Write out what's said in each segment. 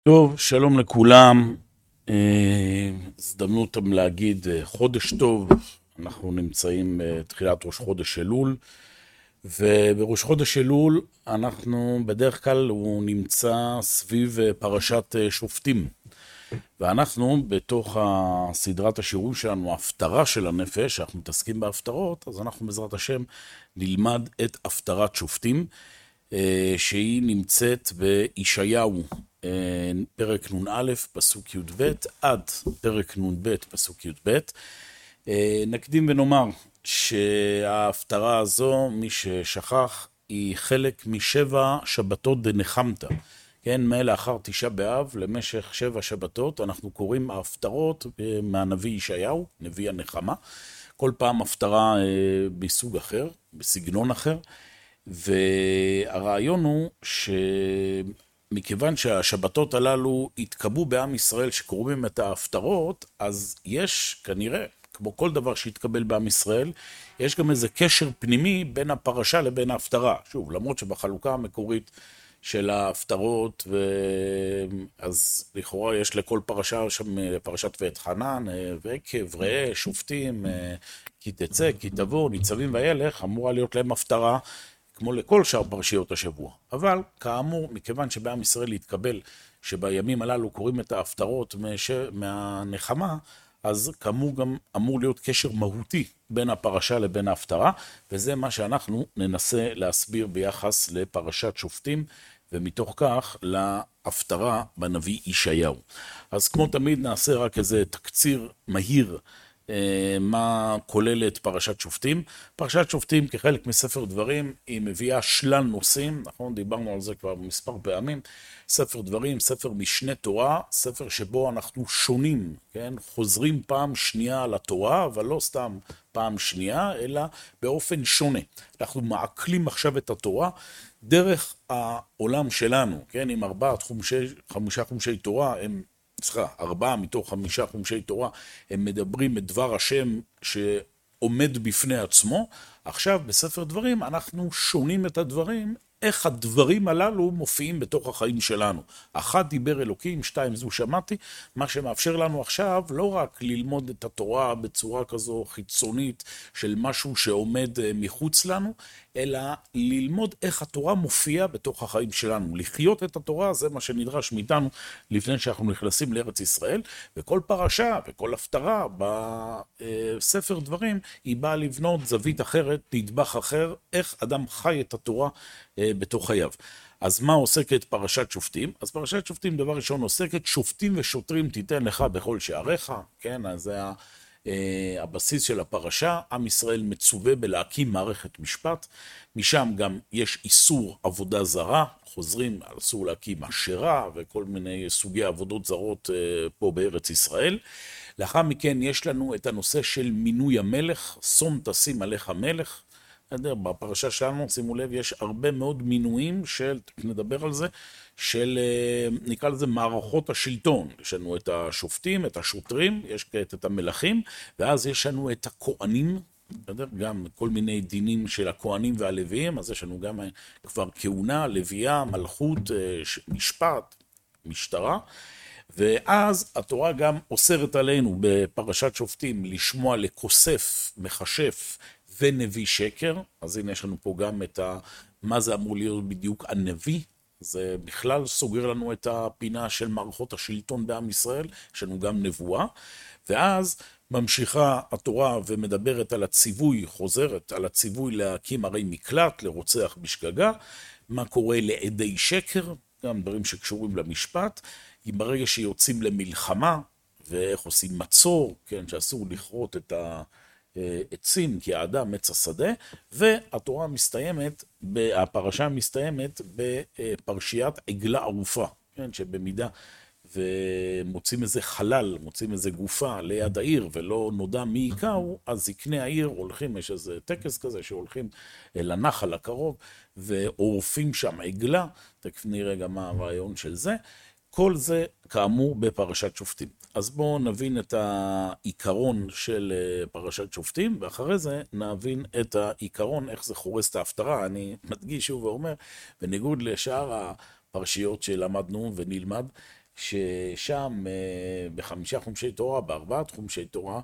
טוב, שלום לכולם. הזדמנות להגיד חודש טוב. אנחנו נמצאים בתחילת ראש חודש אלול, ובראש חודש אלול אנחנו בדרך כלל הוא נמצא סביב פרשת שופטים. ואנחנו בתוך סדרת השיעורים שלנו, ההפטרה של הנפש, אנחנו מתעסקים בהפטרות, אז אנחנו בעזרת השם נלמד את הפטרת שופטים, שהיא נמצאת בישעיהו, פרק נ"א, פסוק י"ב, עד פרק נ"ב, פסוק י"ב. נקדים ונאמר שההפטרה הזו, מי ששכח, היא חלק משבע שבתות דנחמתא. כן, לאחר תשעה באב, למשך 7 שבתות, אנחנו קוראים ההפטרות מהנביא ישעיהו, נביא הנחמה. כל פעם הפטרה בסוג אחר, בסגנון אחר. והרעיון הוא שמכיוון שהשבתות הללו התקבעו בעם ישראל שקוראים את ההפטרות, אז יש כנראה, כמו כל דבר שהתקבל בעם ישראל, יש גם איזה קשר פנימי בין הפרשה לבין ההפטרה. שוב, למרות שבחלוקה המקורית של ההפטרות, אז לכאורה יש לכל פרשה שם, פרשת ואת חנן, ועקב, ראה, שופטים, כי תצא, כי תבוא, ניצבים וילך, אמורה להיות להם הפטרה, כמו לכל שאר פרשיות השבוע. אבל כאמור, מכיוון שבעם ישראל להתקבל שבימים הללו קוראים את ההפטרות מהנחמה, אז כאמור גם אמור להיות קשר מהותי בין הפרשה לבין ההפטרה, וזה מה שאנחנו ננסה להסביר ביחס לפרשת שופטים, ומתוך כך להפטרה בנביא ישעיהו. אז כמו תמיד נעשה רק איזה תקציר מהיר מה כוללת פרשת שופטים. פרשת שופטים כחלק מספר דברים היא מביאה שלל נושאים, נכון? דיברנו על זה כבר מספר פעמים. ספר דברים, ספר משנה תורה, ספר שבו אנחנו שונים, כן? חוזרים פעם שנייה על התורה, אבל לא סתם פעם שנייה, אלא באופן שונה. אנחנו מעכלים עכשיו את התורה דרך העולם שלנו, כן? עם 5 חומשי תורה, הם 4 מתוך 5 חומשי תורה, הם מדברים את דבר השם שעומד בפני עצמו. עכשיו בספר דברים אנחנו שונים את הדברים, איך הדברים הללו מופיעים בתוך החיים שלנו. 1 דיבר אלוקים, 2 זו שמעתי, מה שמאפשר לנו עכשיו לא רק ללמוד את התורה בצורה כזו חיצונית של משהו שעומד מחוץ לנו, אלא ללמוד איך התורה מופיעה בתוך החיים שלנו. לחיות את התורה זה מה שנדרש מאיתנו לפני שאנחנו נכנסים לארץ ישראל, וכל פרשה וכל הפטרה בספר דברים היא באה לבנות זווית אחרת, נדבך אחר, איך אדם חי את התורה בתוך חייו. אז מה עוסקת פרשת שופטים? אז פרשת שופטים דבר ראשון עוסקת שופטים ושוטרים תיתן לך בכל שעריך, כן, אז זה הבסיס של הפרשה. עם ישראל מצווה בלהקים מערכת משפט, משם גם יש איסור עבודה זרה, חוזרים, אסור להקים אשרה וכל מיני סוגי עבודות זרות פה בארץ ישראל. לאחר מכן יש לנו את הנושא של מינוי המלך, שום תשים עליך מלך. בפרשה שלנו, שימו לב, יש הרבה מאוד מינויים של, נדבר על זה, של, נקרא לזה מערכות השלטון. יש לנו את השופטים, את השוטרים, יש את המלכים, ואז יש לנו את הכהנים, גם כל מיני דינים של הכהנים והלוויים, אז יש לנו גם כבר כהונה, לוויה, מלכות, משפט, משטרה, ואז התורה גם אוסרת עלינו בפרשת שופטים לשמוע לכוסף, מכשף ונביא שקר. אז הנה יש לנו פה גם את מה זה אמור להיות בדיוק הנביא. זה בכלל סוגר לנו את הפינה של מערכות השלטון בעם ישראל, יש לנו גם נבואה, ואז ממשיכה התורה ומדברת על הציווי, חוזרת על הציווי להקים ערי מקלט, לרוצח בשגגה, מה קורה לעדי שקר, גם דברים שקשורים למשפט, ברגע שיוצאים למלחמה, ואיך עושים מצור, כן, שאסור לכרות את העצים, כי האדם עץ השדה, והתורה מסתיימת, הפרשה מסתיימת בפרשיית עגלה ערופה, כן, שבמידה ומוצאים איזה חלל, מוצאים איזה גופה ליד העיר, ולא נודע מי יקראו, אז זקני העיר הולכים, יש איזה טקס כזה שהולכים אל הנחל הקרוב, ועורפים שם עגלה, תכף נראה גם מה הרעיון של זה. כל זה כאמור בפרשת שופטים. אז בואו נבין את העיקרון של פרשת שופטים, ואחרי זה נבין את העיקרון, איך זה חורס את ההפטרה. אני מדגיש שוב ואומר, בניגוד לשאר הפרשיות שלמדנו ונלמד, ששם בחמישה חומשי תורה, בארבעת חומשי תורה,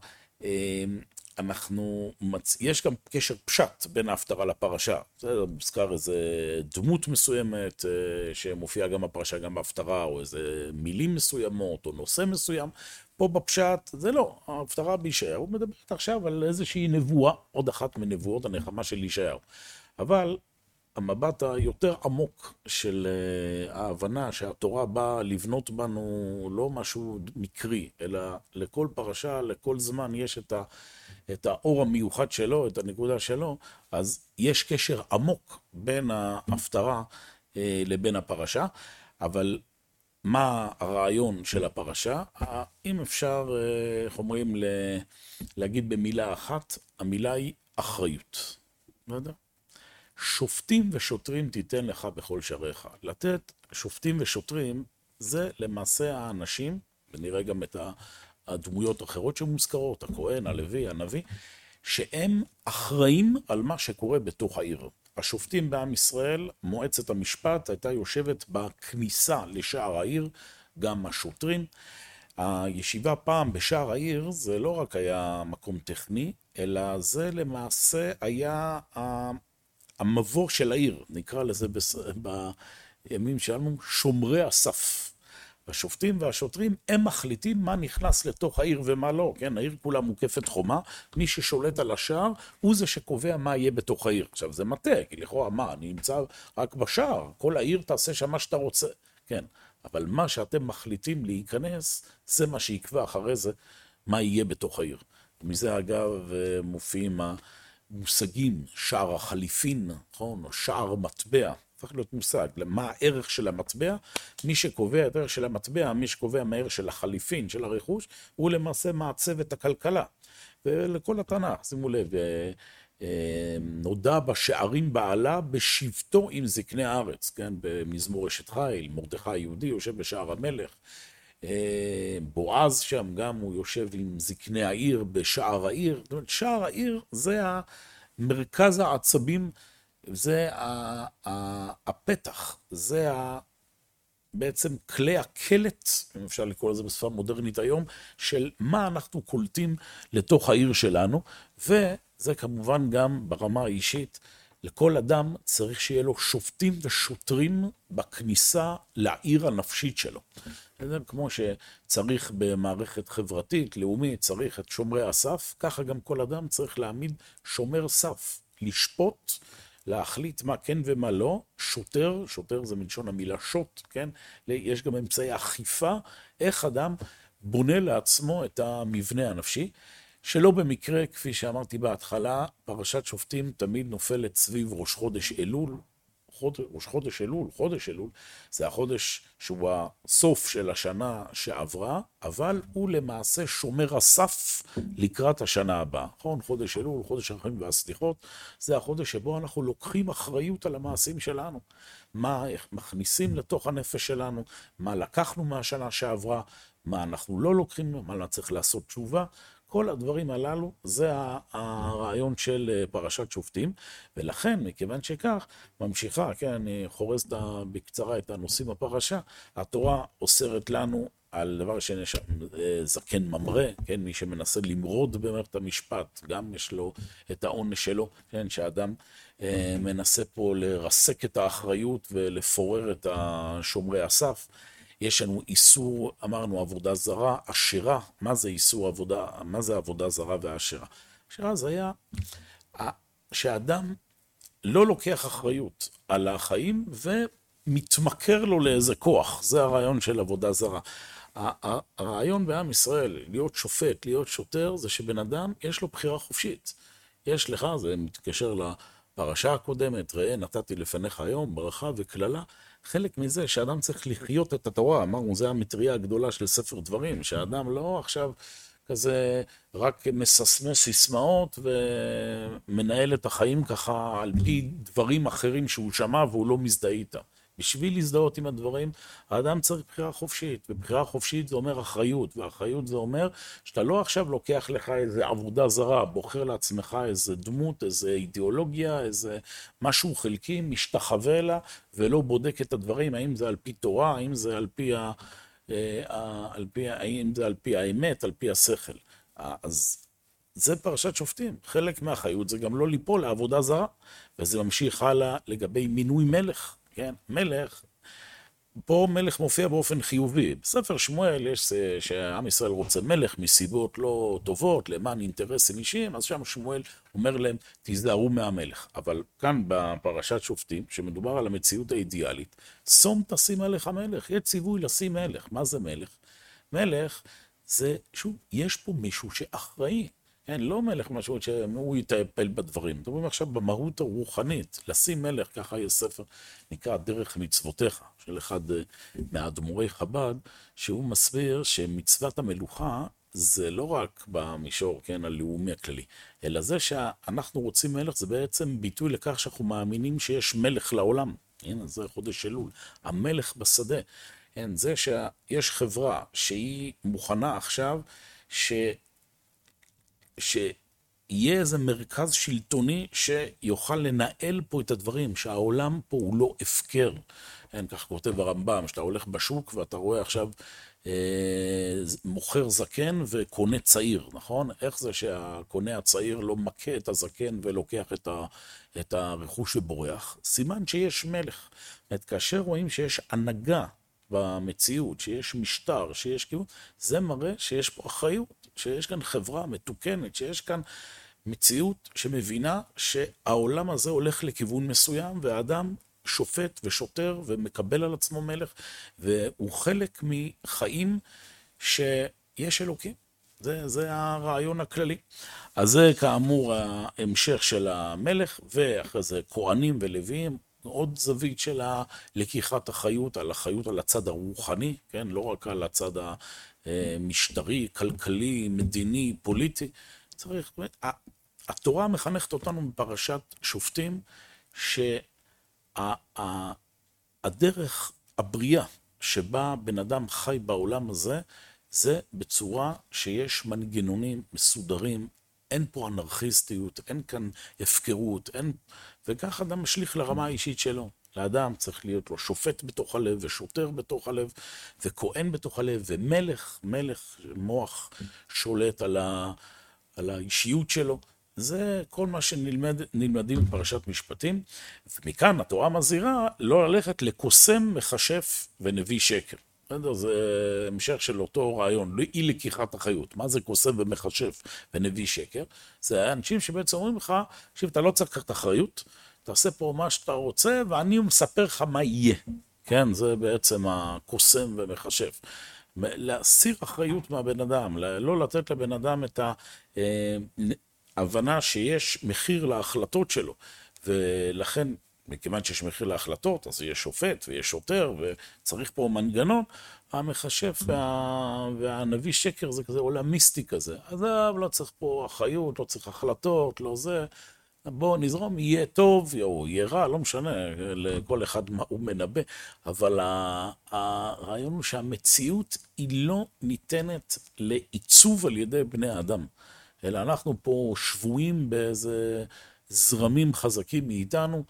יש גם קשר פשט בין ההפטרה לפרשה. זה מוזכר איזה דמות מסוימת שמופיעה גם בפרשה, גם בהפטרה, או איזה מילים מסוימות, או נושא מסוים. פה בפשט זה לא, ההפטרה בישעיהו, הוא מדבר עכשיו על איזושהי נבואה, עוד אחת מנבואות הנחמה של ישעיהו. אבל המבט היותר עמוק של ההבנה שהתורה באה לבנות בנו לא משהו מקרי, אלא לכל פרשה, לכל זמן יש את האור המיוחד שלו, את הנקודה שלו, אז יש קשר עמוק בין ההפטרה לבין הפרשה, אבל מה הרעיון של הפרשה? אם אפשר, איך אומרים, להגיד במילה אחת, המילה היא אחריות. לא יודע? שופטים ושוטרים תיתן לך בכל שעריך. לתת שופטים ושוטרים זה למעשה האנשים, ונראה גם את הדמויות האחרות שמוזכרות, הכהן, הלוי, הנביא, שהם אחראים על מה שקורה בתוך העיר. השופטים בעם ישראל, מועצת המשפט, הייתה יושבת בכניסה לשער העיר, גם השוטרים. הישיבה פעם בשער העיר זה לא רק היה מקום טכני, אלא זה למעשה היה המבוא של העיר, נקרא לזה בימים שלנו שומרי הסף. השופטים והשוטרים הם מחליטים מה נכנס לתוך העיר ומה לא, כן? העיר כולה מוקפת חומה, מי ששולט על השער הוא זה שקובע מה יהיה בתוך העיר. עכשיו זה מטה, כי לכאורה מה, אני נמצא רק בשער, כל העיר תעשה שם מה שאתה רוצה, כן? אבל מה שאתם מחליטים להיכנס, זה מה שיקבע אחרי זה מה יהיה בתוך העיר. מזה אגב מופיעים מושגים, שער החליפין, נכון? או שער מטבע, צריך להיות מושג, מה הערך של המטבע, מי שקובע את הערך של המטבע, מי שקובע מה הערך של החליפין, של הרכוש, הוא למעשה מעצב את הכלכלה. ולכל התנ"ך, שימו לב, נודע בשערים בעלה בשבטו עם זקני הארץ, כן? במזמור אשת חיל, מרדכי היהודי יושב בשער המלך, בועז שם גם הוא יושב עם זקני העיר בשער העיר. זאת אומרת, שער העיר זה מרכז העצבים, זה הפתח, זה בעצם כלי הקלט, אם אפשר לקרוא לזה בשפה מודרנית היום, של מה אנחנו קולטים לתוך העיר שלנו, וזה כמובן גם ברמה האישית, לכל אדם צריך שיהיה לו שופטים ושוטרים בכניסה לעיר הנפשית שלו. זה כמו שצריך במערכת חברתית, לאומית, צריך את שומרי הסף, ככה גם כל אדם צריך להעמיד שומר סף, לשפוט, להחליט מה כן ומה לא, שוטר, שוטר זה מלשון המילה שוט, כן? יש גם אמצעי אכיפה, איך אדם בונה לעצמו את המבנה הנפשי, שלא במקרה, כפי שאמרתי בהתחלה, פרשת שופטים תמיד נופלת סביב ראש חודש אלול. ראש חודש אלול, חודש אלול, זה החודש שהוא הסוף של השנה שעברה, אבל הוא למעשה שומר הסף לקראת השנה הבאה. נכון? חודש אלול, חודש הרחמים והסליחות, זה החודש שבו אנחנו לוקחים אחריות על המעשים שלנו. מה מכניסים לתוך הנפש שלנו, מה לקחנו מהשנה שעברה, מה אנחנו לא לוקחים, מה צריך לעשות תשובה. כל הדברים הללו זה הרעיון של פרשת שופטים, ולכן, מכיוון שכך, ממשיכה, כן, אני חורז בקצרה את הנושאים בפרשה, התורה אוסרת לנו על דבר שיש זקן ממרא, כן, מי שמנסה למרוד במערכת המשפט, גם יש לו את העונש שלו, כן, שאדם מנסה פה לרסק את האחריות ולפורר את שומרי הסף. יש לנו איסור, אמרנו, עבודה זרה, אשרה. מה זה איסור עבודה? מה זה עבודה זרה והאשרה? אשרה זה היה שהאדם לא לוקח אחריות על החיים ומתמכר לו לאיזה כוח. זה הרעיון של עבודה זרה. הרעיון בעם ישראל, להיות שופט, להיות שוטר, זה שבן אדם יש לו בחירה חופשית. יש לך, זה מתקשר לפרשה הקודמת, ראה נתתי לפניך היום, ברכה וכללה. חלק מזה שאדם צריך לחיות את התורה, אמרנו, זה המטריה הגדולה של ספר דברים, שהאדם לא עכשיו כזה רק מססמס סיסמאות ומנהל את החיים ככה על פי דברים אחרים שהוא שמע והוא לא מזדהה איתם. בשביל להזדהות עם הדברים, האדם צריך בחירה חופשית, ובחירה חופשית זה אומר אחריות, ואחריות זה אומר שאתה לא עכשיו לוקח לך איזה עבודה זרה, בוחר לעצמך איזה דמות, איזה אידיאולוגיה, איזה משהו חלקי, משתחווה לה, ולא בודק את הדברים, האם זה על פי תורה, האם זה על פי האם זה על פי האמת, על פי השכל. אז זה פרשת שופטים. חלק מהחיות זה גם לא ליפול לעבודה זרה, וזה ממשיך הלאה לגבי מינוי מלך. כן, מלך, פה מלך מופיע באופן חיובי. בספר שמואל יש שהעם ישראל רוצה מלך מסיבות לא טובות, למען אינטרסים אישיים, אז שם שמואל אומר להם, תיזהרו מהמלך. אבל כאן בפרשת שופטים, שמדובר על המציאות האידיאלית, שום תשים עליך מלך, יהיה ציווי לשים מלך. מה זה מלך? מלך זה, שוב, יש פה מישהו שאחראי. כן, לא מלך משהו שהוא יטפל בדברים. מדברים עכשיו במהות הרוחנית. לשים מלך, ככה יש ספר, נקרא דרך מצוותיך, של אחד מהאדמו"רי חב"ד, שהוא מסביר שמצוות המלוכה זה לא רק במישור, כן, הלאומי הכללי, אלא זה שאנחנו רוצים מלך, זה בעצם ביטוי לכך שאנחנו מאמינים שיש מלך לעולם. הנה, זה חודש אלול. המלך בשדה. כן, זה שיש חברה שהיא מוכנה עכשיו, שיהיה איזה מרכז שלטוני שיוכל לנהל פה את הדברים, שהעולם פה הוא לא הפקר. כן, כך כותב הרמב"ם, שאתה הולך בשוק ואתה רואה עכשיו מוכר זקן וקונה צעיר, נכון? איך זה שהקונה הצעיר לא מכה את הזקן ולוקח את הרכוש ובורח? סימן שיש מלך. כאשר רואים שיש הנהגה במציאות, שיש משטר, שיש כיוון, זה מראה שיש פה אחריות, שיש כאן חברה מתוקנת, שיש כאן מציאות שמבינה שהעולם הזה הולך לכיוון מסוים, והאדם שופט ושוטר ומקבל על עצמו מלך, והוא חלק מחיים שיש אלוקים. זה הרעיון הכללי. אז זה כאמור ההמשך של המלך, ואחרי זה כהנים ולוויים, עוד זווית של לקיחת החיות, על החיות על הצד הרוחני, כן? לא רק על הצד המשטרי, כלכלי, מדיני, פוליטי. צריך, באמת, התורה מחנכת אותנו בפרשת שופטים, שהדרך הבריאה שבה בן אדם חי בעולם הזה, זה בצורה שיש מנגנונים מסודרים, אין פה אנרכיסטיות, אין כאן הפקרות, וכך אדם משליך לרמה האישית שלו. לאדם צריך להיות לו שופט בתוך הלב, ושוטר בתוך הלב, וכהן בתוך הלב, ומלך, מוח שולט על האישיות שלו. זה כל מה שנלמדים בפרשת משפטים, ומכאן התורה מזהירה לא ללכת לקוסם, מכשף ונביא שקר. זה המשך של אותו רעיון, אי לקיחת אחריות. מה זה קוסם ומכשף ונביא שקר? זה אנשים שבעצם אומרים לך, אתה לא צריך לקחת אחריות, תעשה פה מה שאתה רוצה, ואני מספר לך מה יהיה. כן, זה בעצם הקוסם ומכשף. להסיר אחריות מהבן אדם, לא לתת לבן אדם את ההבנה שיש מחיר להחלטות שלו, ולכן, מכיוון שיש מחיר להחלטות, אז יש שופט ויש שוטר, וצריך פה מנגנון. המכשף והנביא שקר זה כזה עולם מיסטי כזה. אז לא צריך פה אחריות, לא צריך החלטות, לא זה. בוא נזרום, יהיה טוב, או יהיה רע, לא משנה, לכל אחד מה הוא מנבא. אבל הרעיון הוא שהמציאות היא לא ניתנת לעיצוב על ידי בני האדם. אלא אנחנו פה שבויים באיזה זרמים חזקים מאיתנו,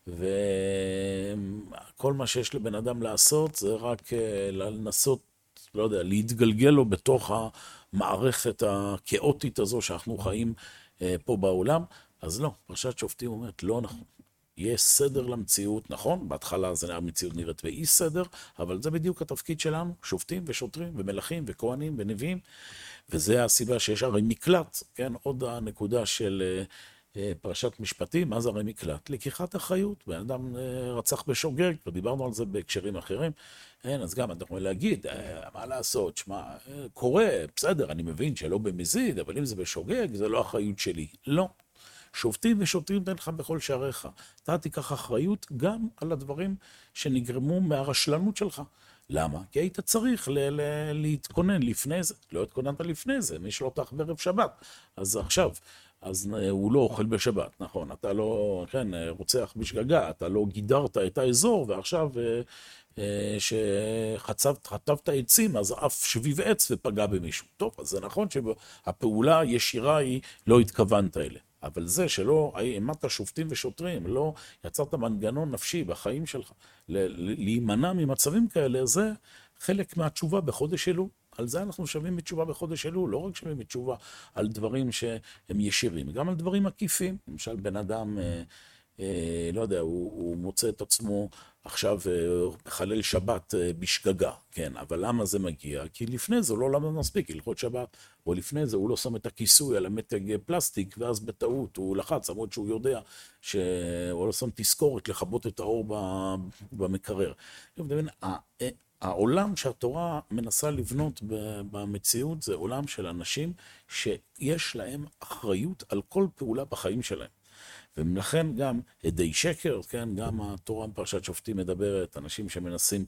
וכל מה שיש לבן אדם לעשות זה רק לנסות, לא יודע, להתגלגל לו בתוך המערכת הכאוטית הזו שאנחנו חיים פה בעולם. אז לא, פרשת שופטים אומרת, לא נכון. יש סדר למציאות, נכון? בהתחלה המציאות נראית באי סדר, אבל זה בדיוק התפקיד שלנו, שופטים ושוטרים ומלכים וכהנים ונביאים, וזה הסיבה שיש הרי מקלט, כן? עוד הנקודה של פרשת משפטים, מה זה הרי מקלט? לקיחת אחריות, בן אדם רצח בשוגג, ודיברנו על זה בהקשרים אחרים, אז גם אתה יכול להגיד, מה לעשות, שמה, קורה, בסדר, אני מבין שלא במזיד, אבל אם זה בשוגג, זה לא אחריות שלי. לא. שופטים ושוטרים תן לך בכל שעריך. אתה תיקח אחריות גם על הדברים שנגרמו מהרשלנות שלך. למה? כי היית צריך להתכונן לפני זה. לא התכוננת לפני זה, מי שלא תח בערב שבת. אז עכשיו, אז הוא לא אוכל בשבת, נכון? אתה לא, כן, רוצח בשגגה, אתה לא גידרת את האזור, ועכשיו שחטבת עצים, אז אף שביב עץ ופגע במישהו. טוב, אז זה נכון שהפעולה הישירה היא לא התכוונת אלה. אבל זה שלא העמדת שופטים ושוטרים, לא יצרת מנגנון נפשי בחיים שלך, להימנע ממצבים כאלה, זה חלק מהתשובה בחודש אלול. על זה אנחנו שווים בתשובה בחודש אלול, לא רק שווים בתשובה על דברים שהם ישירים, גם על דברים עקיפים. למשל, בן אדם, לא יודע, הוא מוצא את עצמו עכשיו חלל שבת בשגגה, כן, אבל למה זה מגיע? כי לפני זה הוא לא למד מספיק הלכות שבת, או לפני זה הוא לא שם את הכיסוי על המתג פלסטיק, ואז בטעות הוא לחץ, למרות שהוא יודע שהוא לא שם תזכורת לכבות את האור במקרר. העולם שהתורה מנסה לבנות במציאות זה עולם של אנשים שיש להם אחריות על כל פעולה בחיים שלהם. ולכן גם עדי שקר, כן, גם התורה בפרשת שופטים מדברת, אנשים שמנסים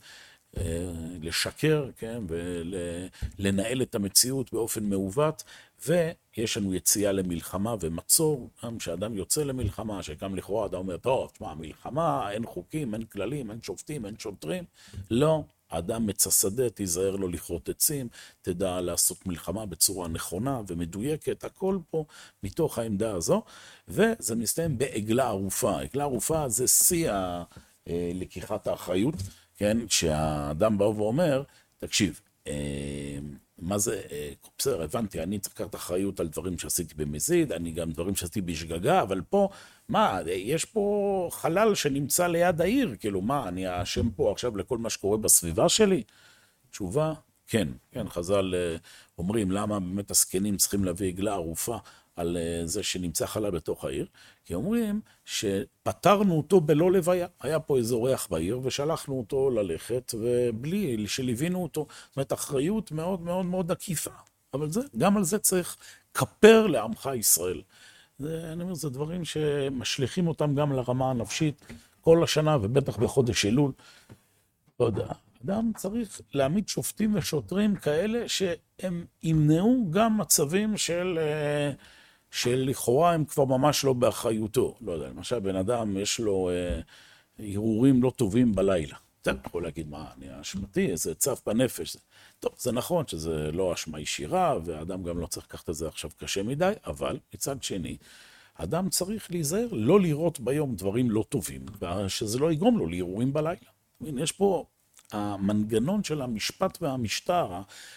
לשקר, כן, ולנהל את המציאות באופן מעוות, ויש לנו יציאה למלחמה ומצור, גם שאדם יוצא למלחמה, שגם לכאורה אדם אומר, טוב, תשמע, מלחמה, אין חוקים, אין כללים, אין שופטים, אין שוטרים, לא. האדם מצא שדה, תיזהר לו לכרות עצים, תדע לעשות מלחמה בצורה נכונה ומדויקת, הכל פה מתוך העמדה הזו, וזה מסתיים בעגלה ערופה. עגלה ערופה זה שיא לקיחת האחריות, כן, שהאדם בא ואומר, תקשיב, מה זה, בסדר, הבנתי, אני צריך לקחת אחריות על דברים שעשיתי במזיד, אני גם דברים שעשיתי בשגגה, אבל פה, מה, יש פה חלל שנמצא ליד העיר, כאילו, מה, אני אשם פה עכשיו לכל מה שקורה בסביבה שלי? תשובה, כן, כן, חז"ל אומרים, למה באמת הזקנים צריכים להביא עגלה ערופה על זה שנמצא חלל בתוך העיר? כי אומרים שפטרנו אותו בלא לוויה. היה פה איזה אורח בעיר ושלחנו אותו ללכת ובלי שליווינו אותו. זאת אומרת, אחריות מאוד מאוד מאוד עקיפה. אבל זה, גם על זה צריך כפר לעמך ישראל. אני אומר, זה דברים שמשליכים אותם גם לרמה הנפשית כל השנה, ובטח בחודש אלול. לא יודע. אדם צריך להעמיד שופטים ושוטרים כאלה שהם ימנעו גם מצבים שלכאורה הם כבר ממש לא באחריותו. לא יודע, למשל בן אדם יש לו הרהורים לא טובים בלילה. אתה יכול להגיד, מה, אני אשמתי, איזה צף בנפש. טוב, זה נכון שזה לא אשמה ישירה, והאדם גם לא צריך לקחת את זה עכשיו קשה מדי, אבל מצד שני, האדם צריך להיזהר לא לראות ביום דברים לא טובים, שזה לא יגרום לו להרהורים בלילה. יש פה המנגנון של המשפט והמשטר,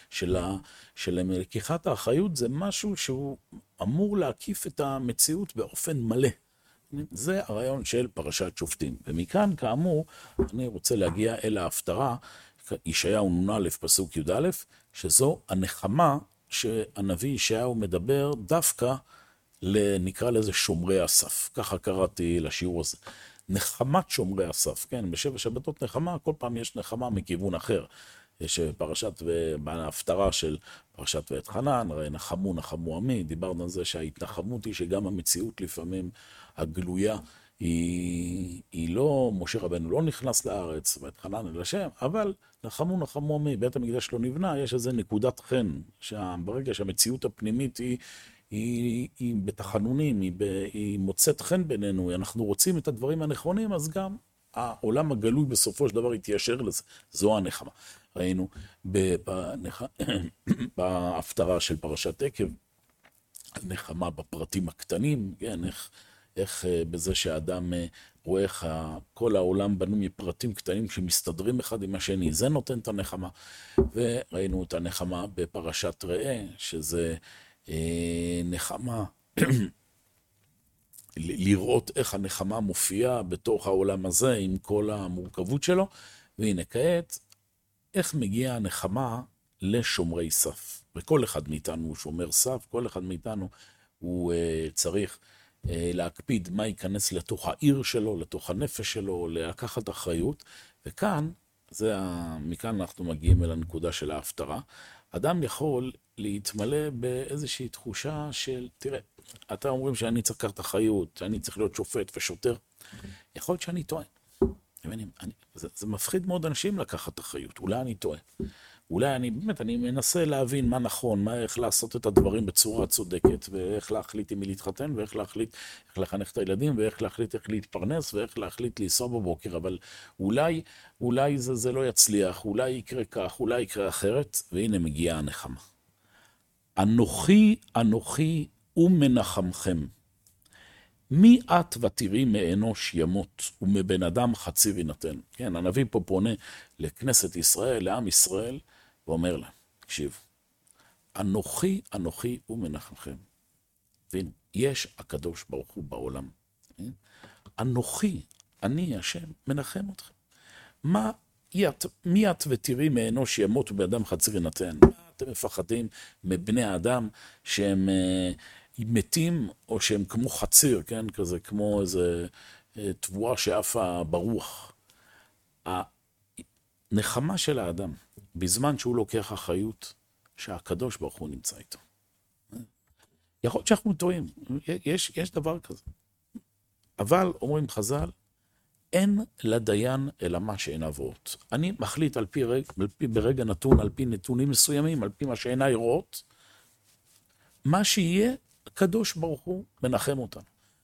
של לקיחת האחריות, זה משהו שהוא אמור להקיף את המציאות באופן מלא. זה הרעיון של פרשת שופטים. ומכאן, כאמור, אני רוצה להגיע אל ההפטרה, ישעיהו נ"א פסוק י"א, שזו הנחמה שהנביא ישעיהו מדבר דווקא נקרא לזה שומרי הסף. ככה קראתי לשיעור הזה. נחמת שומרי הסף, כן, בשבע שבתות נחמה, כל פעם יש נחמה מכיוון אחר. יש פרשת, בהפטרה של פרשת ואת חנן, הרי נחמו נחמו עמי, דיברנו על זה שההתנחמות היא שגם המציאות לפעמים הגלויה, היא לא, משה רבנו לא נכנס לארץ, ואת חנן אל השם, אבל נחמו נחמו עמי, בית המקדש לא נבנה, יש איזה נקודת חן, שברגע שהמציאות הפנימית היא בתחנונים, היא מוצאת חן בינינו, אנחנו רוצים את הדברים הנכונים, אז גם העולם הגלוי בסופו של דבר יתיישר לזה. זו הנחמה. ראינו בהפטרה של פרשת עקב, הנחמה בפרטים הקטנים, כן, איך בזה שהאדם רואה איך כל העולם בנו מפרטים קטנים שמסתדרים אחד עם השני, זה נותן את הנחמה. וראינו את הנחמה בפרשת ראה, שזה נחמה, לראות איך הנחמה מופיעה בתוך העולם הזה עם כל המורכבות שלו. והנה כעת, איך מגיעה הנחמה לשומרי סף. וכל אחד מאיתנו הוא שומר סף, כל אחד מאיתנו הוא צריך להקפיד מה ייכנס לתוך העיר שלו, לתוך הנפש שלו, לקחת אחריות. וכאן, מכאן אנחנו מגיעים אל הנקודה של ההפטרה. אדם יכול להתמלא באיזושהי תחושה של, תראה, אתה אומרים שאני צריך לקחת אחריות, שאני צריך להיות שופט ושוטר. יכול להיות שאני טועה. זה מפחיד מאוד אנשים לקחת אחריות. אולי אני טועה. אולי אני מנסה להבין מה נכון, איך לעשות את הדברים בצורה צודקת, ואיך להחליט עם מי להתחתן, ואיך להחליט איך לחנך את הילדים, ואיך להחליט איך להתפרנס, ואיך להחליט לנסוע בבוקר, אבל אולי זה לא יצליח, אולי יקרה כך, אולי יקרה אחרת, והנה מגיעה הנחמה. אנוכי ומנחמכם, מי את ותראי מאנוש ימות, ומבן אדם חצי וינתן. כן, הנביא פה פונה לכנסת ישראל, לעם ישראל, ואומר לה, תקשיב, אנוכי, אנוכי ומנחמכם. והנה, יש הקדוש ברוך הוא בעולם. אנוכי, אני השם, מנחם אתכם. מי את ותראי מאנוש ימות ובאדם חצי ונתן? מה אתם מפחדים מבני האדם שהם מתים או שהם כמו חציר, כן? כזה כמו איזה תבואה שעפה ברוח. הנחמה של האדם, בזמן שהוא לוקח אחריות, שהקדוש ברוך הוא נמצא איתו. יכול להיות שאנחנו טועים, יש דבר כזה. אבל, אומרים חז"ל, אין לדיין אלא מה שעיניו רואות. אני מחליט ברגע נתון, על פי נתונים מסוימים, על פי מה שעיניי רואות, מה שיהיה, הקדוש ברוך הוא מנחם אותנו.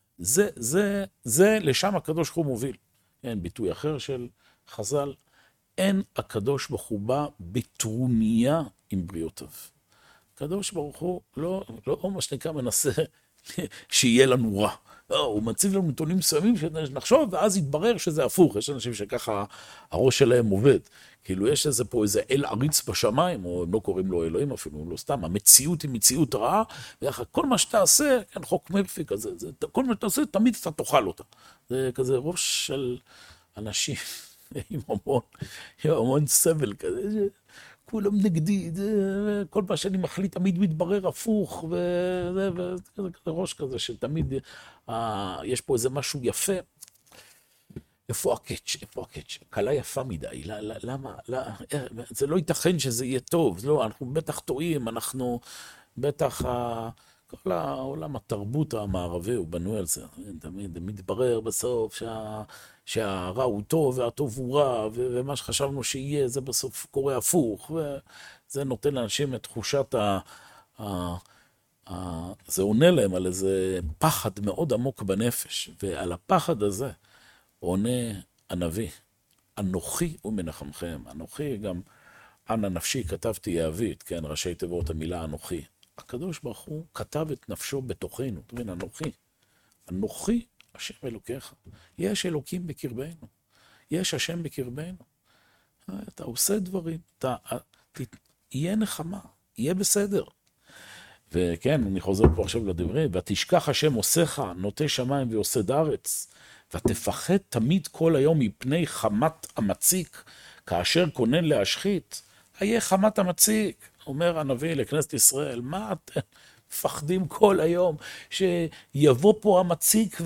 זה לשם הקדוש ברוך הוא מוביל. אין ביטוי אחר של חז"ל, אין הקדוש ברוך הוא בא בטרוניה עם בריאותיו. הקדוש ברוך הוא לא מה שנקרא מנסה שיהיה לנו רע. הוא מציב לנו נתונים מסוימים שנחשוב, ואז יתברר שזה הפוך. יש אנשים שככה הראש שלהם עובד. כאילו יש פה איזה אל עריץ בשמיים, או הם לא קוראים לו אלוהים אפילו, לא סתם. המציאות היא מציאות רעה, וכל מה שתעשה, כן, חוק מרפי כזה, כל מה שתעשה, תמיד אתה תאכל אותה. זה כזה ראש של אנשים עם המון סבל כזה. כולם נגדי, כל מה שאני מחליט תמיד מתברר הפוך, וכזה ראש כזה שתמיד יש פה איזה משהו יפה. איפה הקאץ'? קלה יפה מדי, למה? זה לא ייתכן שזה יהיה טוב, לא, אנחנו בטח טועים, אנחנו בטח, כל העולם התרבות המערבי הוא בנוי על זה, תמיד מתברר בסוף שהרע הוא טוב והטוב הוא רע, ומה שחשבנו שיהיה זה בסוף קורה הפוך, וזה נותן לאנשים את תחושת זה עונה להם על איזה פחד מאוד עמוק בנפש, ועל הפחד הזה עונה הנביא, אנוכי ומנחמכם. אנוכי גם, אנא נפשי כתבתי יהבית, כן, ראשי תיבות המילה אנוכי. הקדוש ברוך הוא כתב את נפשו בתוכנו, תבין, אנוכי השם אלוקיך. יש אלוקים בקרבנו, יש השם בקרבנו. אתה עושה דברים, יהיה נחמה, יהיה בסדר. וכן, אני חוזר פה עכשיו לדברים, ותשכח השם עושיך, נוטה שמיים ויוסד ארץ, ותפחד תמיד כל היום מפני חמת המציק, כאשר כונן להשחית, היה חמת המציק, אומר הנביא לכנסת ישראל, מה אתם מפחדים כל היום, שיבוא פה המציק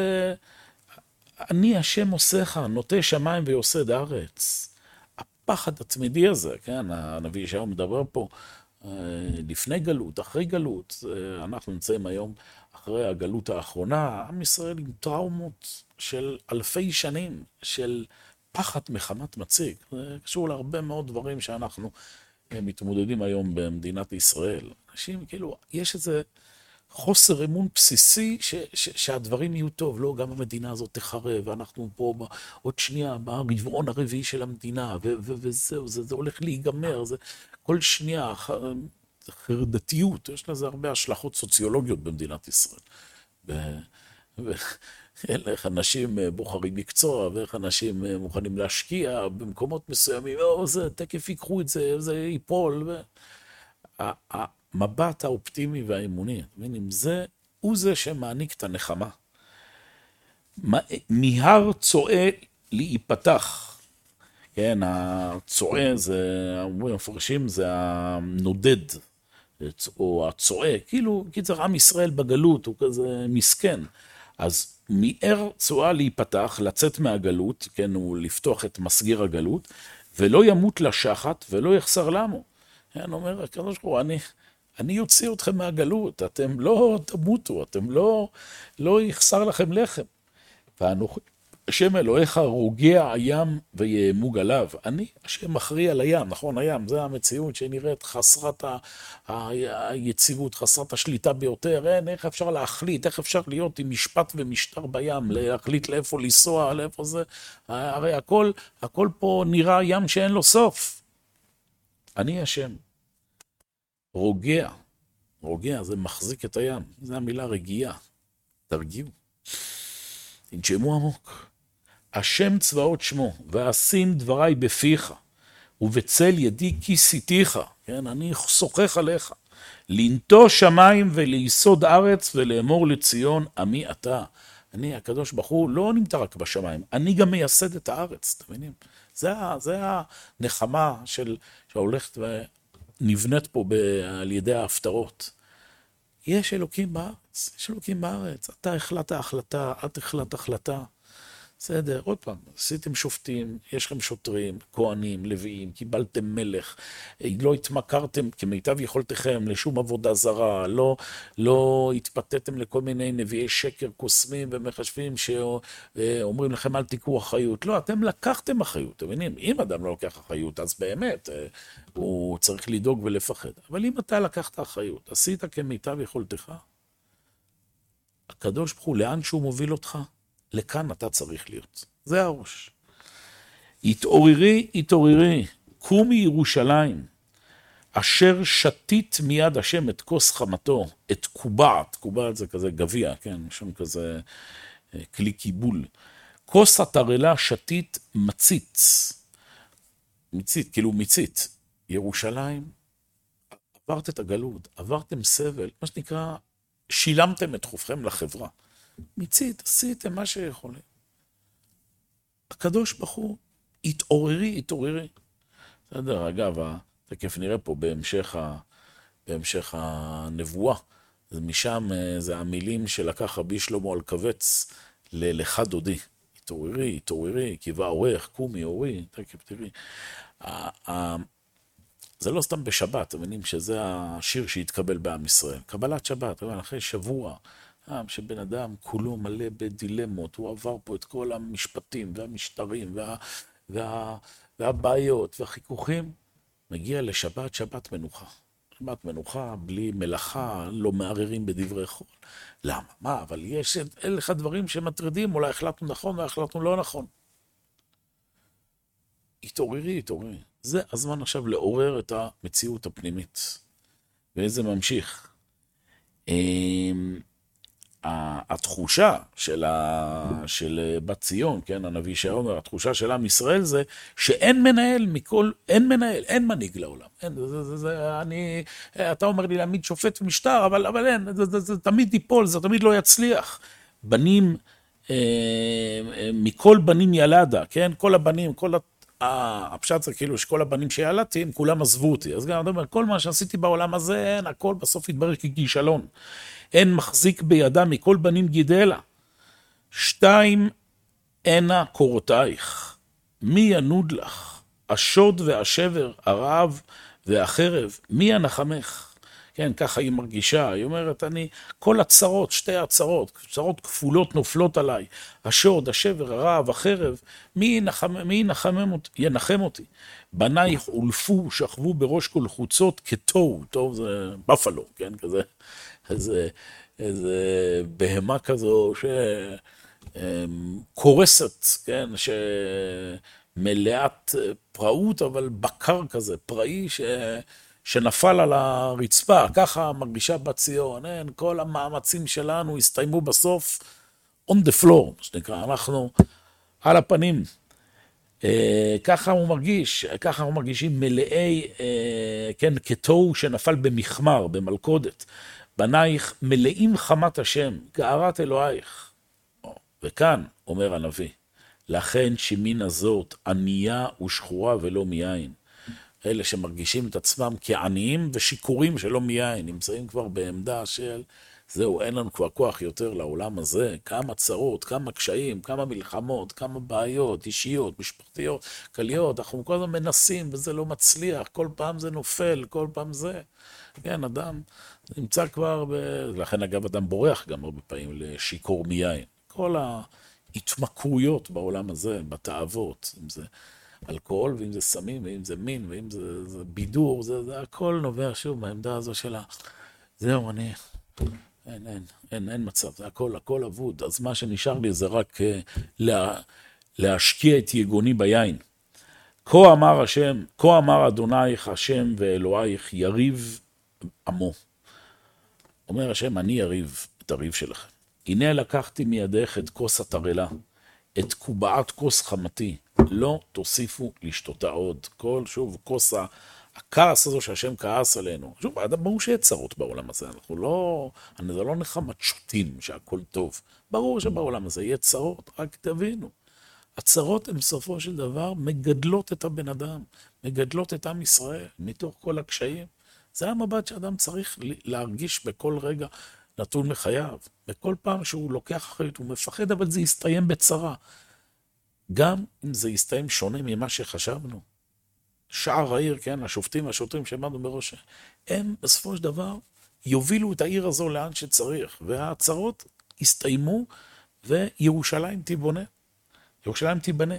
אני השם עושיך, נוטה שמיים ויוסד ארץ. הפחד התמידי הזה, כן, הנביא ישעיהו מדבר פה, לפני גלות, אחרי גלות, אנחנו נמצאים היום אחרי הגלות האחרונה, עם ישראל עם טראומות של אלפי שנים, של פחד מחמת מציק. זה קשור להרבה מאוד דברים שאנחנו מתמודדים היום במדינת ישראל. אנשים, כאילו, יש איזה חוסר אמון בסיסי שהדברים יהיו טוב, לא, גם המדינה הזאת תחרב, ואנחנו פה עוד שנייה, ברבעון הרביעי של המדינה, וזהו, זה הולך להיגמר, זה כל שנייה, חרדתיות, יש לזה הרבה השלכות סוציולוגיות במדינת ישראל. איך אנשים בוחרים מקצוע, ואיך אנשים מוכנים להשקיע במקומות מסוימים, זה תקף ייקחו את זה, זה ייפול. המבט האופטימי והאמוני, הוא זה שמעניק את הנחמה. מהר צועה להיפתח. כן, הצועה זה, המפרשים, זה הנודד, או הצועה, כאילו, קיצר, עם ישראל בגלות, הוא כזה מסכן. אז מהר צועה להיפתח, לצאת מהגלות, כן, הוא לפתוח את מסגיר הגלות, ולא ימות לשחת, ולא יחסר לנו. כן, אומר, הקדוש ברוך הוא, אני יוציא אתכם מהגלות, אתם לא תמותו, אתם לא יחסר לכם לחם. ואנוכי, השם אלוהיך רוגע הים ויעמוג עליו. אני, השם מכריע על הים, נכון, הים, זה המציאות שנראית חסרת היציבות, חסרת השליטה ביותר. איך אפשר להחליט, איך אפשר להיות עם משפט ומשטר בים, להחליט לאיפה לנסוע, לאיפה זה, הרי הכל פה נראה ים שאין לו סוף. אני השם. רוגע זה מחזיק את הים, זה המילה רגיעה, תרגיעו. תנשמו עמוק. השם צבאות שמו, ואשים דבריי בפיך, ובצל ידי כיסיתיך, כן, אני שוחך עליך, לנטוש שמיים וליסוד ארץ ולאמור לציון עמי אתה. אני, הקדוש ברוך הוא, לא נמצא רק בשמיים, אני גם מייסד את הארץ, אתם מבינים? זה הנחמה שהולכת ונבנית פה על ידי ההפטרות. יש אלוקים בארץ, יש אלוקים בארץ, אתה החלטת החלטה, את החלטת החלטה. בסדר, עוד פעם, עשיתם שופטים, יש לכם שוטרים, כהנים, לוויים, קיבלתם מלך, לא התמכרתם כמיטב יכולתכם לשום עבודה זרה, לא התפתיתם לכל מיני נביאי שקר קוסמים ומחשבים שאומרים לכם אל תיקחו אחריות. לא, אתם לקחתם אחריות, אתם מבינים? אם אדם לא לוקח אחריות, אז באמת הוא צריך לדאוג ולפחד. אבל אם אתה לקחת אחריות, עשית כמיטב יכולתך, הקדוש ברוך הוא, לאן שהוא מוביל אותך, לכאן אתה צריך להיות. זה הראש. התעוררי, התעוררי, קומי ירושלים, אשר שתית מיד השם את כוס חמתו, את קובעת, קובעת זה כזה גביע, כן, שם כזה כלי קיבול. כוס התרלה שתית מציץ, מצית, כאילו מצית. ירושלים, עברת את הגלות, עברתם סבל, מה שנקרא, שילמתם את חובכם לחברה. מצית, עשיתם מה שיכולים. הקדוש ברוך הוא, התעוררי, התעוררי. בסדר, אגב, תכף נראה פה בהמשך הנבואה, משם זה המילים שלקח רבי שלמה אלקבץ ללך דודי. התעוררי, התעוררי, כי בא אורך, קומי, אורי, תכף תראי. זה לא סתם בשבת, אתם מבינים שזה השיר שהתקבל בעם ישראל. קבלת שבת, אחרי שבוע, שבן אדם כולו מלא בדילמות, הוא עבר פה את כל המשפטים והמשטרים והבעיות והחיכוכים, מגיע לשבת, שבת מנוחה. שבת מנוחה, בלי מלאכה, לא מערערים בדברי חול. למה? מה? אבל יש אלה לך דברים שמטרידים, אולי החלטנו נכון והחלטנו לא נכון. התעוררי, התעוררי. זה הזמן עכשיו לעורר את המציאות הפנימית. וזה ממשיך. התחושה של בת ציון, כן, הנביא שאומר, התחושה של עם ישראל זה שאין מנהל מכל, אין מנהל, אין מנהיג לעולם. אתה אומר לי להעמיד שופט ומשטר, אבל אין, זה תמיד ייפול, זה תמיד לא יצליח. בנים, מכל בנים ילדה, כן, כל הבנים, הפשט זה כאילו שכל הבנים שילדתי, הם כולם עזבו אותי. אז גם אני אומר, כל מה שעשיתי בעולם הזה, אין, הכל בסוף יתברר ככישלון. אין מחזיק בידה מכל בנים גידלה. 2 הנה קורותייך. מי ינוד לך? השוד והשבר, הרעב והחרב, מי ינחמך? כן, ככה היא מרגישה. היא אומרת, כל הצרות, 2 הצרות, צרות כפולות נופלות עליי. השוד, השבר, הרעב, החרב, מי ינחם אותי? בנייך אולפו, שכבו בראש כל חוצות כתו, תו זה בפלו, כן, כזה. איזה בהמה כזו שקורסת, כן, שמלאת פראות, אבל בקר כזה, פראי שנפל על הרצפה, ככה מרגישה בת ציון, כל המאמצים שלנו הסתיימו בסוף on the floor, שנקרא, אנחנו על הפנים. ככה הוא מרגיש, ככה הוא מרגישים מלאי, כן, כתוהו שנפל במחמר, במלכודת. בנייך מלאים חמת השם, גארת אלוהיך. וכאן אומר הנביא, לכן שמין הזאת ענייה ושחורה ולא מיין. אלה שמרגישים את עצמם כעניים ושיקורים שלא מיין, נמצאים כבר בעמדה של, זהו, אין לנו כבר כוח יותר לעולם הזה, כמה צרות, כמה קשיים, כמה מלחמות, כמה בעיות, אישיות, משפחתיות, כליות, אנחנו כל הזמן מנסים וזה לא מצליח, כל פעם זה נופל, כל פעם זה. כן, אדם נמצא כבר, לכן אגב אדם בורח גם הרבה פעמים לשיקור מיין. כל ההתמכרויות בעולם הזה, בתאוות, אם זה אלכוהול, ואם זה סמים, ואם זה מין, ואם זה בידור, זה הכל נובע שוב מהעמדה הזו שלה. זהו, אין מצב, זה הכל אבוד. אז מה שנשאר לי זה רק להשקיע את יגוני ביין. כה אמר השם, כה אמר אדונייך השם ואלוהיך יריב עמו. אומר השם, אני יריב את הריב שלכם. הנה לקחתי מידך את כוס התרעלה, את קובעת כוס חמתי, לא תוסיפו לשתותה עוד. כל, שוב, כוס הכעס הזו שהשם כעס עלינו. שוב, האדם ברור שיהיה צרות בעולם הזה, אנחנו לא, זה לא נחמת שוטים שהכל טוב. ברור שבעולם הזה יהיה צרות, רק תבינו. הצרות הן בסופו של דבר מגדלות את הבן אדם, מגדלות את עם ישראל, מתוך כל הקשיים. זה המבט שאדם צריך להרגיש בכל רגע נתון מחייו. בכל פעם שהוא לוקח אחריות, הוא מפחד, אבל זה יסתיים בצרה. גם אם זה יסתיים שונה ממה שחשבנו. שער העיר, כן, השופטים והשוטרים שעמדנו בראש, הם בסופו של דבר יובילו את העיר הזו לאן שצריך, והצרות יסתיימו וירושלים תיבונה. ירושלים תיבנה.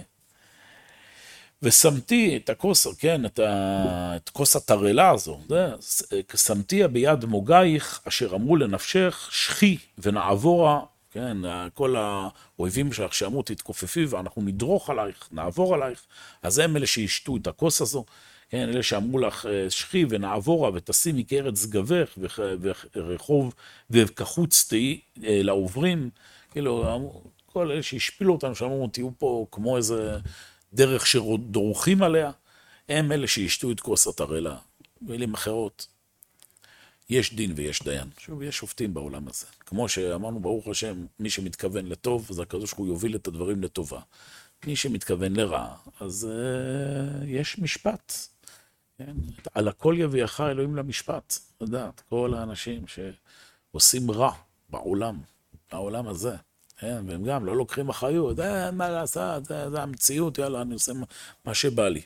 ושמתי את הכוס, כן, את כוס התרעלה הזו, שמתיה ביד מוגייך, אשר אמרו לנפשך, שכי ונעבורה, כן, כל האויבים שלך שאמרו תתכופפי ואנחנו נדרוך עלייך, נעבור עלייך, אז הם אלה שישתו את הכוס הזו, כן, אלה שאמרו לך שכי ונעבורה ותשימי כארץ גבך ורחוב וכחוץ תהי לעוברים, כאילו, כל אלה שהשפילו אותנו, שאמרו תהיו פה כמו איזה דרך שדורכים עליה, הם אלה שישתו את כוס התרעלה. במילים אחרות, יש דין ויש דיין. שוב, יש שופטים בעולם הזה. כמו שאמרנו, ברוך השם, מי שמתכוון לטוב, אז הקדוש ברוך הוא יוביל את הדברים לטובה. מי שמתכוון לרע, אז יש משפט. כן? על הכל יביאך אלוהים למשפט. לדעת, כל האנשים שעושים רע בעולם הזה. כן, והם גם לא לוקחים אחריות, מה לעשות, זה המציאות, יאללה, אני עושה מה שבא לי.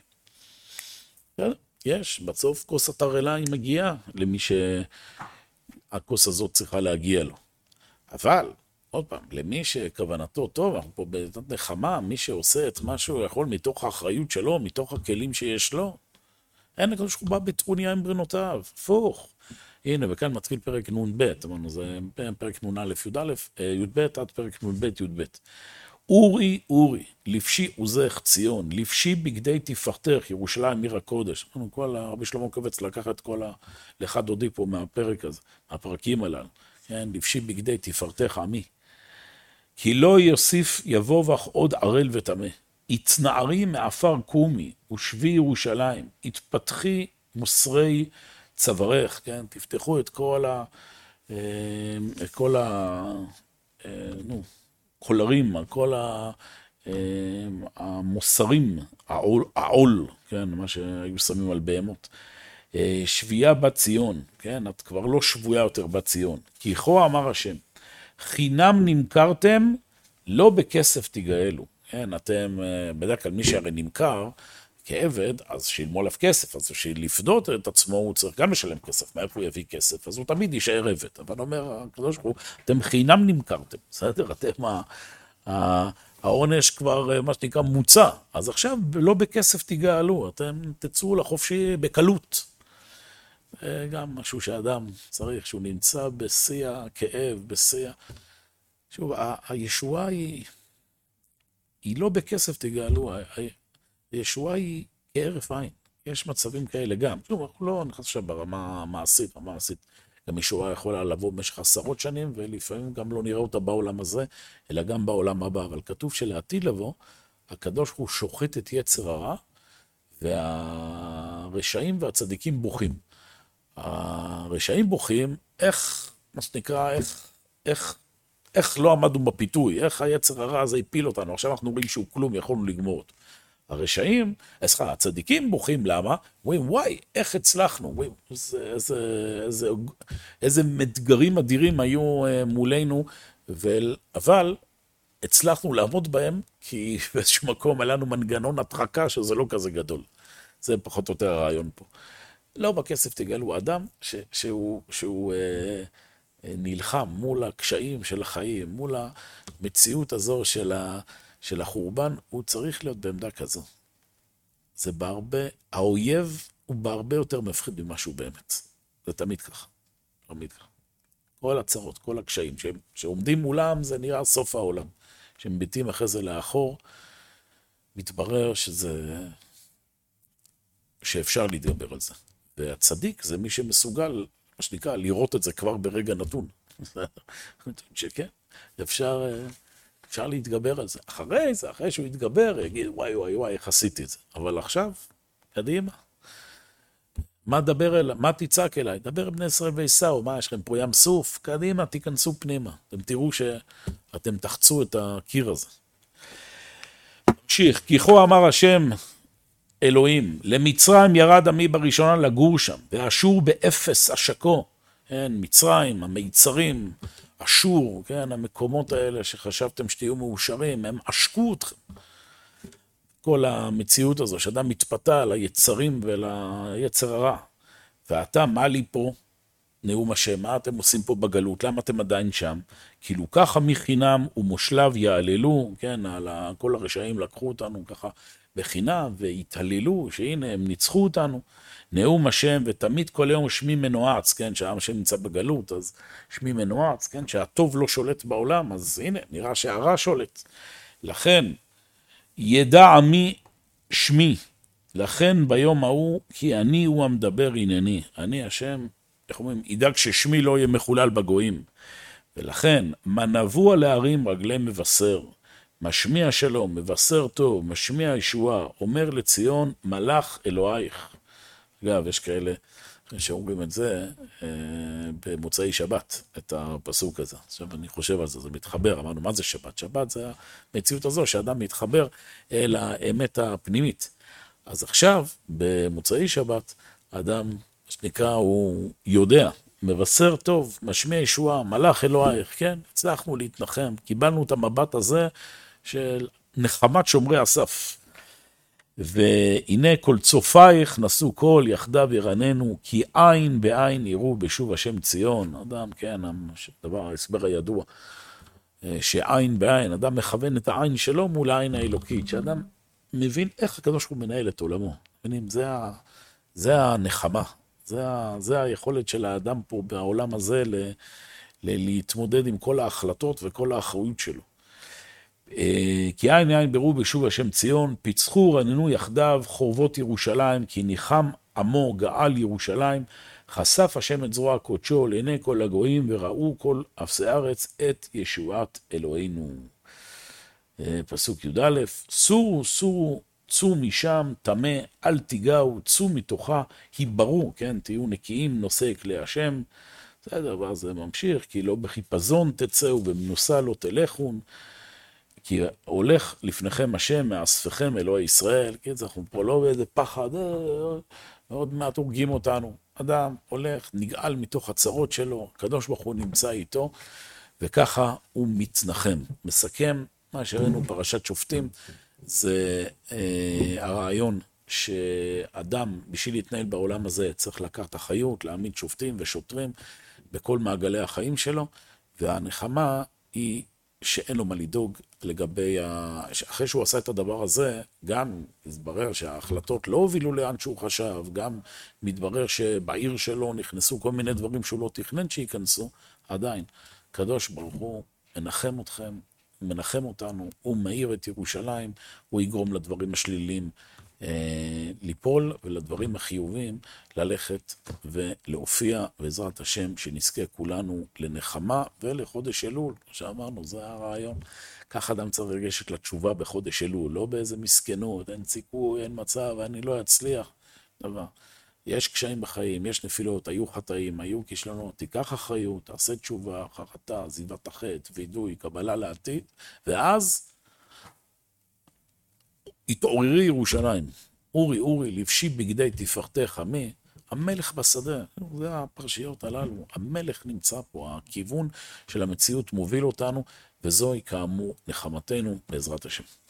יש, בסוף כוס התרעלה היא מגיעה למי שהכוס הזאת צריכה להגיע לו. אבל, עוד פעם, למי שכוונתו טוב, אנחנו פה בעת נחמה, מי שעושה את מה שהוא יכול מתוך האחריות שלו, מתוך הכלים שיש לו, אין הקדוש ברוך הוא בא בטרוניה עם ברנותיו, הפוך. הנה, וכאן מתחיל פרק נ"ב, אמרנו, זה פרק נ"א י"ב עד פרק נ"ב י"ב. אורי, לפשי עוזך ציון, לפשי בגדי תפארתך, ירושלים עיר הקודש. כל הרבי שלמה קבץ לקח את כל לך דודי פה מהפרק הזה, מהפרקים הללו. כן, לפשי בגדי תפארתך עמי. כי לא יוסיף יבוא בך עוד ערל וטמא. התנערי מעפר קומי, ושבי ירושלים, התפתחי מוסרי צווארך, כן? תפתחו את כל הקולרים, כל המוסרים, העול, כן? מה שהיו שמים על בהמות. שבייה בת ציון, כן? את כבר לא שבויה יותר בת ציון. כי כה אמר השם, חינם נמכרתם, לא בכסף תגאלו. כן, אתם, בדרך כלל מי שהרי נמכר כעבד, אז שילמו עליו כסף, אז בשביל לפדות את עצמו הוא צריך גם לשלם כסף, מאיפה הוא יביא כסף, אז הוא תמיד יישאר עבד. אבל אומר הקדוש ברוך הוא, אתם חינם נמכרתם, בסדר? אתם, העונש כבר, מה שנקרא, מוצא, אז עכשיו לא בכסף תגאלו, אתם תצאו לחופשי בקלות. גם משהו שאדם צריך, שהוא נמצא בשיא הכאב, בשיא... שוב, הישועה היא לא בכסף תגאלו, הישועה היא כהרף עין. יש מצבים כאלה גם. שוב, אנחנו לא נכנס עכשיו ברמה המעשית, גם ישועה יכולה לבוא במשך עשרות שנים, ולפעמים גם לא נראה אותה בעולם הזה, אלא גם בעולם הבא. אבל כתוב שלעתיד לבוא, הקדוש הוא שוחט את יצר הרע, והרשעים והצדיקים בוכים. הרשעים בוכים, איך, מה שנקרא, איך לא עמדנו בפיתוי, איך היצר הרע הזה הפיל אותנו, עכשיו אנחנו רואים שהוא כלום, יכולנו לגמור אותו. הרשעים, הצדיקים בוכים, למה? אומרים, וואי, איך הצלחנו, וואי, איזה מתגרים אדירים היו מולנו, אבל הצלחנו לעמוד בהם, כי באיזשהו מקום היה לנו מנגנון התחקה שזה לא כזה גדול. זה פחות או יותר הרעיון פה. לא בכסף תגאלו אדם שהוא נלחם מול הקשיים של החיים, מול המציאות הזו של החורבן, הוא צריך להיות בעמדה כזו. זה בהרבה, האויב הוא בהרבה יותר מפחיד ממה שהוא באמת. זה תמיד ככה. תמיד ככה. כל הצרות, כל הקשיים שעומדים מולם, זה נראה סוף העולם. כשמביטים אחרי זה לאחור, מתברר שאפשר להתגבר על זה. והצדיק זה מי שמסוגל, מה שנקרא, לראות את זה כבר ברגע נתון. שכן, אפשר להתגבר על זה. אחרי זה, אחרי שהוא יתגבר, יגיד, וואי, וואי, וואי, איך עשיתי את זה. אבל עכשיו, קדימה. מה תצעק אליי? דבר בני ישראל ועשו, מה יש לכם פה ים סוף? קדימה, תיכנסו פנימה. אתם תראו שאתם תחצו את הקיר הזה. תמשיך, כי כה אמר השם אלוהים, למצרים ירד עמי בראשונה לגור שם, ואשור באפס השקו. כן, מצרים, המיצרים, אשור, כן, המקומות האלה שחשבתם שתהיו מאושרים, הם עשקו אתכם. כל המציאות הזו, שאדם מתפתה ליצרים וליצר הרע. ואתה, מה לי פה? נאום השם, מה אתם עושים פה בגלות? למה אתם עדיין שם? כאילו ככה מחינם ומושלב יעללו, כן, על כל הרשעים לקחו אותנו ככה בחינם והתהללו, שהנה הם ניצחו אותנו. נאום השם, ותמיד כל יום שמי מנועץ, כן, שהעם השם נמצא בגלות, אז שמי מנועץ, כן, שהטוב לא שולט בעולם, אז הנה, נראה שהרע שולט. לכן, ידע עמי שמי, לכן ביום ההוא, כי אני הוא המדבר ענייני. אני השם, איך אומרים, ידאג ששמי לא יהיה מחולל בגויים. ולכן, מנבוא על הערים רגלי מבשר, משמיע שלום, מבשר טוב, משמיע ישועה, אומר לציון, מלאך אלוהיך. אגב, יש כאלה שאומרים את זה במוצאי שבת, את הפסוק הזה. עכשיו אני חושב על זה, זה מתחבר. אמרנו, מה זה שבת? שבת זה המציאות הזו, שאדם מתחבר אל האמת הפנימית. אז עכשיו, במוצאי שבת, אדם, שנקרא, הוא יודע, מבשר טוב, משמיע ישועה, מלאך אלוהיך, כן? הצלחנו להתנחם, קיבלנו את המבט הזה של נחמת שומרי הסף. והנה כל צופייך נשאו כל יחדיו ירננו, כי עין בעין יראו בשוב השם ציון. אדם, כן, דבר, ההסבר הידוע, שעין בעין, אדם מכוון את העין שלו מול העין האלוקית, שאדם מבין איך הקדוש הוא מנהל את עולמו. מבינים, זה הנחמה, זה היכולת של האדם פה בעולם הזה להתמודד עם כל ההחלטות וכל האחריות שלו. כי עין עין ברו בשוב השם ציון, פיצחו רננו יחדיו חורבות ירושלים, כי ניחם עמו גאל ירושלים, חשף השם את זרוע קודשו לעיני כל הגויים, וראו כל אפסי ארץ את ישועת אלוהינו. פסוק י"א, סורו סורו צאו משם, טמא, אל תיגעו, צאו מתוכה, היברו, כן, תהיו נקיים, נושאי כלי השם. בסדר, ואז זה ממשיך, כי לא בחיפזון תצאו, במנוסה לא תלכון, כי הולך לפניכם השם, מאספכם אלוהי ישראל, כן, אנחנו פה לא באיזה פחד, עוד מעט הורגים אותנו. אדם הולך, נגאל מתוך הצרות שלו, הקדוש ברוך הוא נמצא איתו, וככה הוא מתנחם. מסכם מה שראינו פרשת שופטים, זה הרעיון שאדם, בשביל להתנהל בעולם הזה, צריך לקחת אחריות, להעמיד שופטים ושוטרים בכל מעגלי החיים שלו, והנחמה היא שאין לו מה לדאוג לגבי, אחרי שהוא עשה את הדבר הזה, גם מתברר שההחלטות לא הובילו לאן שהוא חשב, גם מתברר שבעיר שלו נכנסו כל מיני דברים שהוא לא תכנן שיכנסו, עדיין, קדוש ברוך הוא מנחם אתכם, מנחם אותנו, הוא מאיר את ירושלים, הוא יגרום לדברים השליליים ליפול, ולדברים החיובים ללכת ולהופיע, בעזרת השם, שנזכה כולנו לנחמה ולחודש אלול. כמו שאמרנו, זה הרעיון. כך אדם צריך לגשת לתשובה בחודש אלול, לא באיזה מסכנות, אין סיכוי, אין מצב, אני לא אצליח. דבר. יש קשיים בחיים, יש נפילות, היו חטאים, היו כישלונות, תיקח אחריות, תעשה תשובה, חרטה, עזיבת החטא, וידוי, קבלה לעתיד, ואז התעוררי ירושלים. אורי, אורי, לבשי בגדי תפארתך, מי? המלך בשדה. זה הפרשיות הללו. המלך נמצא פה, הכיוון של המציאות מוביל אותנו, וזוהי כאמור נחמתנו בעזרת השם.